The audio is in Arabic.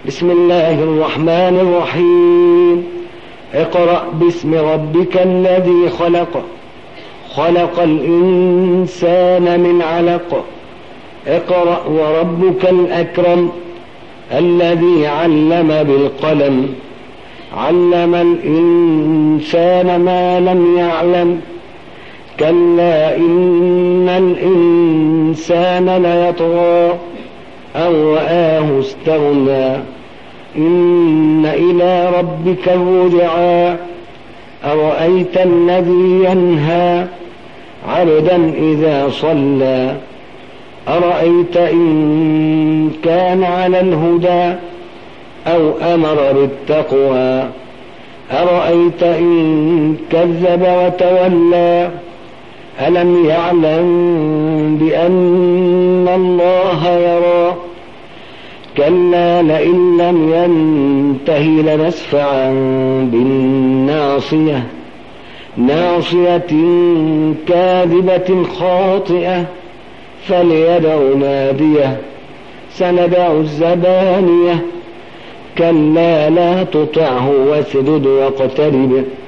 بسم الله الرحمن الرحيم. اقرأ باسم ربك الذي خلق، خلق الإنسان من علق. اقرأ وربك الأكرم الذي علم بالقلم، علم الإنسان ما لم يعلم. كلا إن الإنسان ليطغى أن رآه استغنى، إن إلى ربك الرجعى. أرأيت الذي ينهى عبدا إذا صلى، أرأيت إن كان على الهدى أو أمر بالتقوى، أرأيت إن كذب وتولى. ألم يعلم بأن الله يرى، كلا لئن لم ينته لنسفعا بالناصية، ناصية كاذبة خاطئة، فليدع ناديه سندع الزبانية. كلا لا تطعه واسجد واقترب